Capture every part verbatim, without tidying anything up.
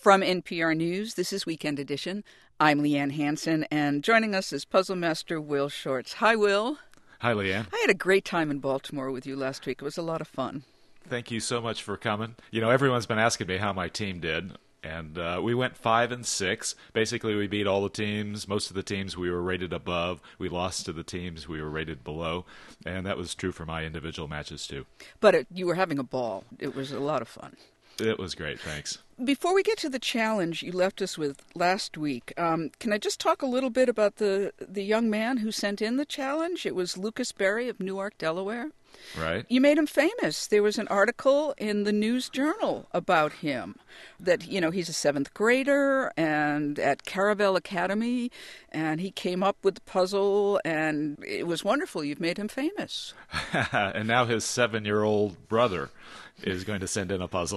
From N P R News, this is Weekend Edition. I'm Leanne Hansen, and joining us is Puzzle Master Will Shortz. Hi, Will. Hi, Leanne. I had a great time in Baltimore with you last week. It was a lot of fun. Thank you so much for coming. You know, everyone's been asking me how my team did, and uh, we went five and six. Basically, we beat all the teams. Most of the teams we were rated above. We lost to the teams we were rated below, and that was true for my individual matches, too. But it, you were having a ball. It was a lot of fun. It was great, thanks. Before we get to the challenge you left us with last week, um, can I just talk a little bit about the, the young man who sent in the challenge? It was Lucas Berry of Newark, Delaware. Right. You made him famous. There was an article in the News Journal about him, that, you know, he's a seventh grader and at Caravel Academy, and he came up with the puzzle, and it was wonderful. You've made him famous. And now his seven-year-old brother is going to send in a puzzle.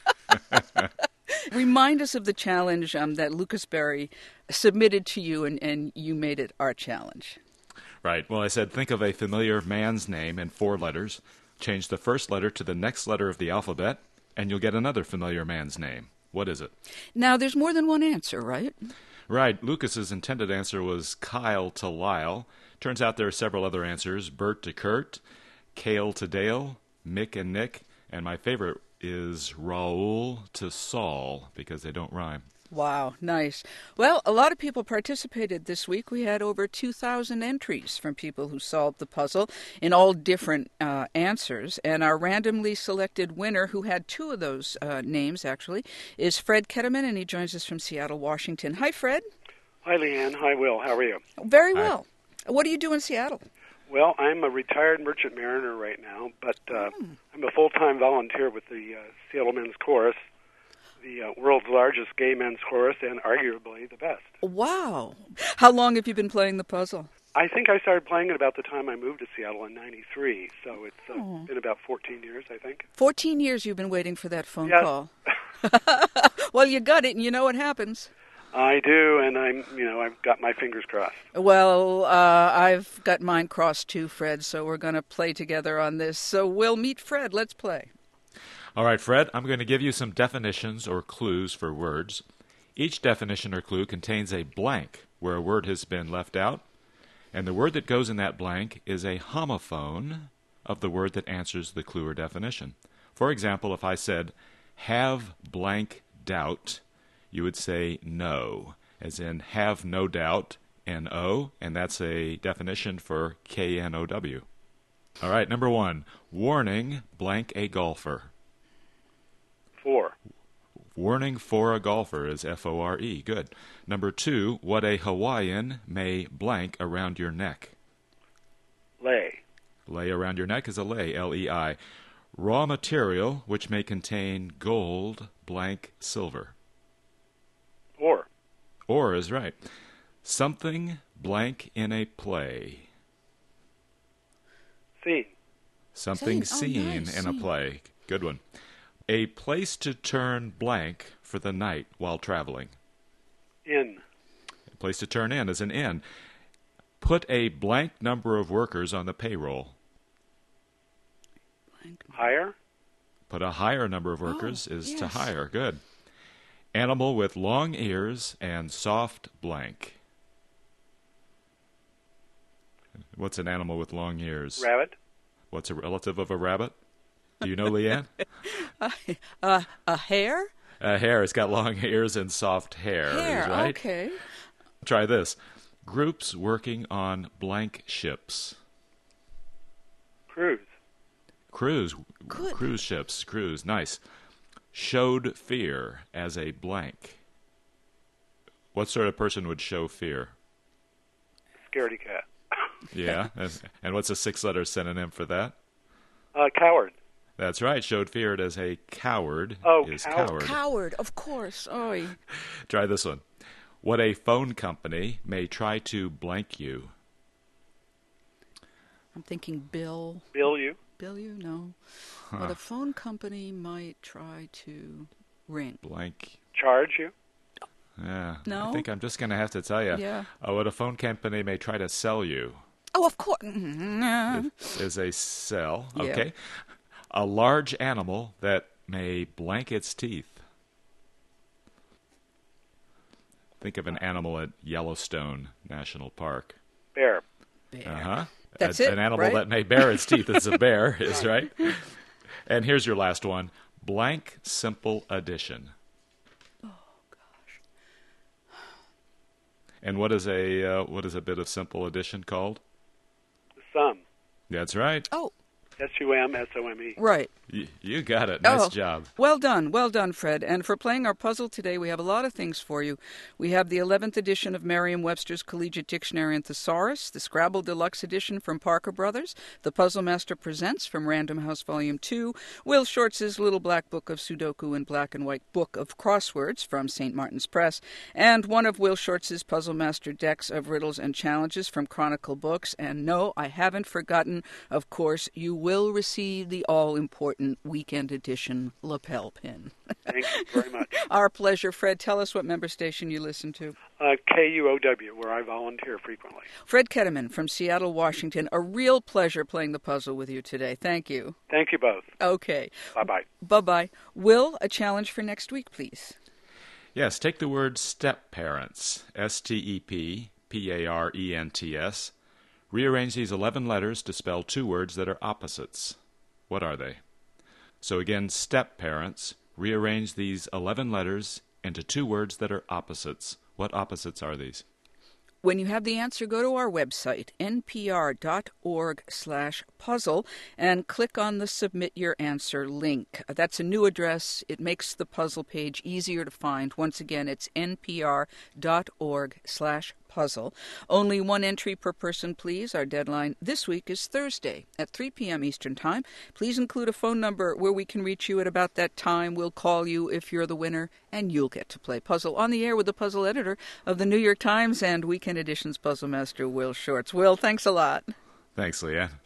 Remind us of the challenge um, that Lucas Berry submitted to you, and, and you made it our challenge. Right. Well, I said, think of a familiar man's name in four letters. Change the first letter to the next letter of the alphabet, and you'll get another familiar man's name. What is it? Now, there's more than one answer, right? Right. Lucas's intended answer was Kyle to Lyle. Turns out there are several other answers. Bert to Kurt, Cale to Dale, Mick and Nick, and my favorite is Raoul to Saul, because they don't rhyme. Wow, nice. Well, a lot of people participated this week. We had over two thousand entries from people who solved the puzzle in all different uh, answers. And our randomly selected winner, who had two of those uh, names, actually, is Fred Ketterman, and he joins us from Seattle, Washington. Hi, Fred. Hi, Leanne. Hi, Will. How are you? Very well. Hi. What do you do in Seattle? Well, I'm a retired merchant mariner right now, but uh, mm. I'm a full-time volunteer with the uh, Seattle Men's Chorus, the uh, world's largest gay men's chorus, and arguably the best. Wow. How long have you been playing the puzzle? I think I started playing it about the time I moved to Seattle in ninety-three, so it's uh, oh. been about fourteen years, I think. fourteen years you've been waiting for that phone yes. call. Well, you got it, and you know what happens. I do, and I'm, you know, I've got my fingers crossed. Well, uh, I've got mine crossed too, Fred, so we're going to play together on this. So we'll meet Fred. Let's play. All right, Fred, I'm going to give you some definitions or clues for words. Each definition or clue contains a blank where a word has been left out, and the word that goes in that blank is a homophone of the word that answers the clue or definition. For example, if I said, have blank doubt, you would say no, as in have no doubt, N O, and that's a definition for K N O W. All right, number one, warning blank a golfer. Four. Warning for a golfer is F O R E. Good. Number two, what a Hawaiian may blank around your neck. Lay. Lay around your neck is a lay, L E I. Raw material which may contain gold blank silver. Or. Or is right. Something blank in a play. Scene. Something Scene. seen Oh, nice. in a play. Good one. A place to turn blank for the night while traveling. In. A place to turn in is an inn. Put a blank number of workers on the payroll. Blank. Hire. Put a higher number of workers oh, is yes. to hire. Good. Animal with long ears and soft blank. What's an animal with long ears? Rabbit. What's a relative of a rabbit? Do you know, Leanne? uh, uh, a hare? A hare. It's got long ears and soft hair. Hair, is right? Okay. Try this. Groups working on blank ships. Cruise. Cruise. Good. Cruise ships. Cruise. Nice. Showed fear as a blank. What sort of person would show fear? Scaredy cat. Yeah. and, and what's a six-letter synonym for that? Uh, coward. That's right. Showed fear as a coward Oh, is coward. coward. Coward, of course. Oy. Try this one. What a phone company may try to blank you. I'm thinking Bill. Bill you. Bill you? No. Huh. What a phone company might try to ring. Blank. Charge you. Yeah. No? I think I'm just going to have to tell you. Yeah. Uh, what a phone company may try to sell you. Oh, of course. Mm-hmm. Is, is a sell. Yeah. Okay. A large animal that may blank its teeth. Think of an animal at Yellowstone National Park. Bear. Bear. Uh-huh. That's a, it, An animal right? that may bare its teeth is a bear, is right. And here's your last one. Blank simple addition. Oh, gosh. And what is a uh, what is a bit of simple addition called? Sum. That's right. Oh, S U M S O M E. right. Y- you got it. Nice Oh, job. Well done, well done, Fred. And for playing our puzzle today, we have a lot of things for you. We have the eleventh edition of Merriam-Webster's Collegiate Dictionary and Thesaurus, the Scrabble Deluxe Edition from Parker Brothers, the Puzzle Master Presents from Random House Volume two, Will Shortz's Little Black Book of Sudoku and Black and White Book of Crosswords from Saint Martin's Press, and one of Will Shortz's Puzzle Master decks of riddles and challenges from Chronicle Books. And no, I haven't forgotten, of course, you will receive the all-important Weekend Edition lapel pin. Thank you very much. Our pleasure. Fred, tell us what member station you listen to. Uh, K U O W, where I volunteer frequently. Fred Ketterman from Seattle, Washington. A real pleasure playing the puzzle with you today. Thank you. Thank you both. Okay. Bye-bye. Bye-bye. Will, a challenge for next week, please. Yes, take the word step-parents, S T E P P A R E N T S. Rearrange these eleven letters to spell two words that are opposites. What are they? So again, step-parents. Rearrange these eleven letters into two words that are opposites. What opposites are these? When you have the answer, go to our website, n p r dot org slash puzzle, and click on the Submit Your Answer link. That's a new address. It makes the puzzle page easier to find. Once again, it's n p r dot org slash puzzle. Only one entry per person, please. Our deadline this week is Thursday at three p.m. Eastern Time. Please include a phone number where we can reach you at about that time. We'll call you if you're the winner, and you'll get to play puzzle on the air with the puzzle editor of the New York Times and Weekend Edition's Puzzle Master, Will Shortz. Will, thanks a lot. Thanks, Leanne.